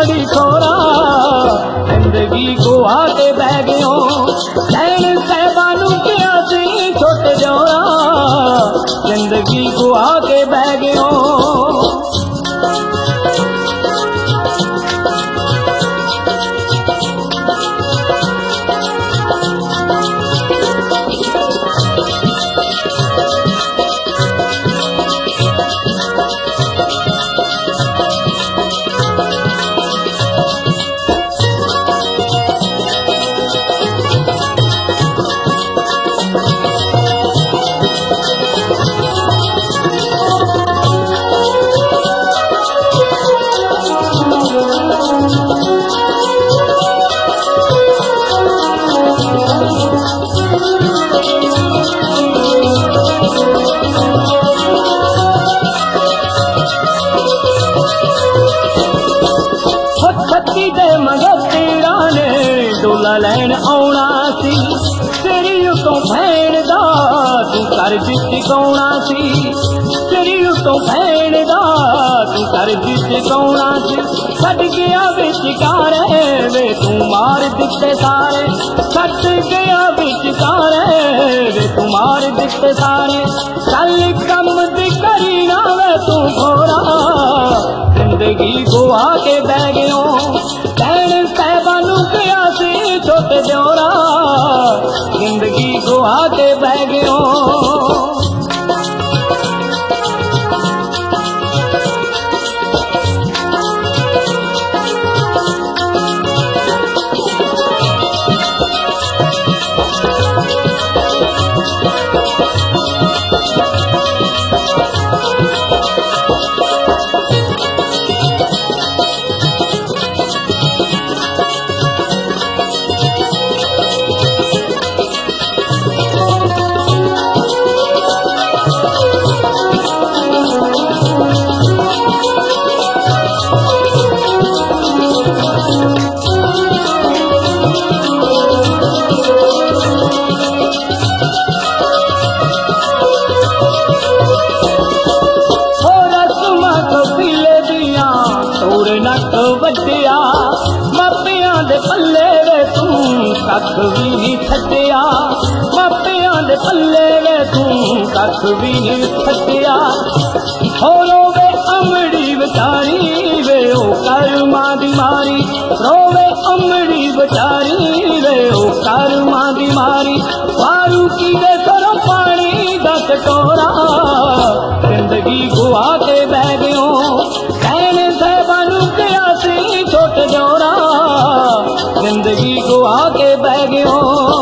माड़ी छोरा जिंदगी को आके बह गयो सैन साहबानू क्या सी छोटे जोरा जिंदगी को आके बह गयो लैन आना सी तेरी तो भैन दा तू कर जिसकौना सी तेरी तो भैन दा तू कर जिसकौना सी छट गया विचकारे वे तू मार दिते सारे छट गया विचकारे वे तू मार दिते सारे चल कम दी करी ना वे तू घोरा जिंदगी को आके बह गयो सैन साहबानू क्या सी छोटे जोरा जिंदगी को आके बह गयो वड्डिया मापियां दे पल्ले वे तू कख भी नहीं छड्डिया मापियां दे पल्ले वे तू कख भी नहीं छड्डिया रोवे अमड़ी बेचारी वे ओ कर्मा दी मारी रोवे अमड़ी बेचारी वे ओ कर्मा दी मारी वारू की दे सरो पानी दा कटोरा जिंदगी को आके बह गयो सैन साहबानू क्या सी छोटे जोरा जिंदगी को आके बह गयो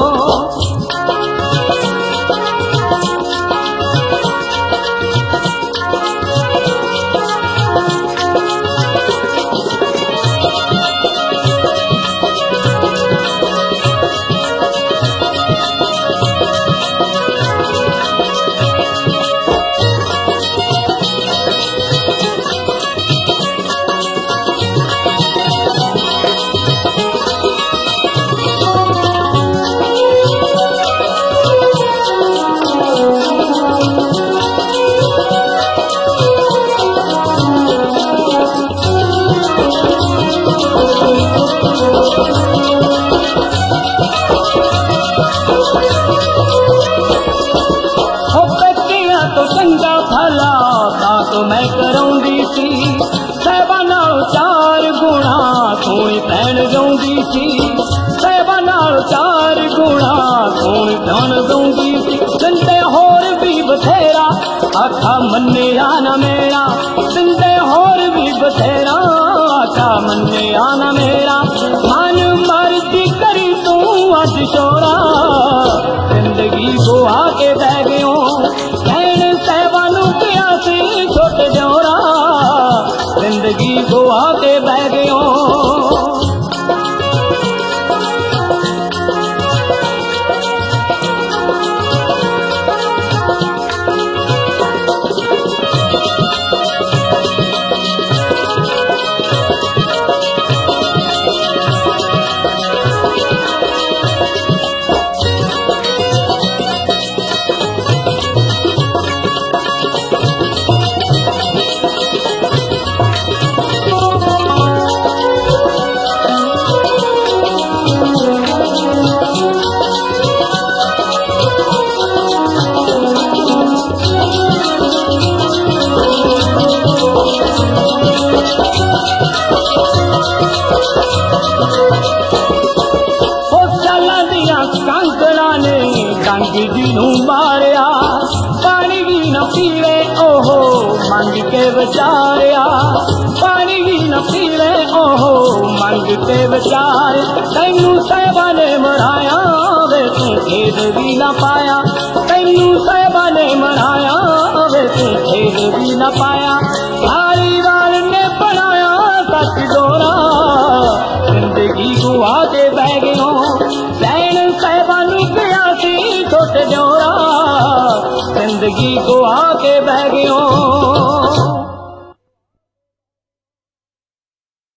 तो मैं कराउंदी सी साहबा नाल 4 गुणा सोनी भैन जाउंदी सी साहबा नाल 4 गुणा सोनी धन जाउंदी सी जिंदे होर भी बथेरा आखा मन्निया ना मेरा जिंदे होर भी बथेरा आखा मन्निया ना मेरा मन मर्जी करी तू अज छोरा जिंदगी को आके बह गयो सैन साहबानू क्या सी छोटे जोरा जिंदगी को आके बह गयो नूं मारिया पानी भी न पीवे ओहो मंग के विचारिया पानी भी न पीवे ओहो मंग के विचार तैनू साहिबा ने मराया वे तू खेद भी न पाया तैनू साहिबा ने मराया वे तू खेद भी न पाया धारीवाल ने बनाया सच डोरा जिंदगी गुआ के बह गयो लैन साहिबा नूं गया सी छोटे जोरा जिंदगी गुआ के बह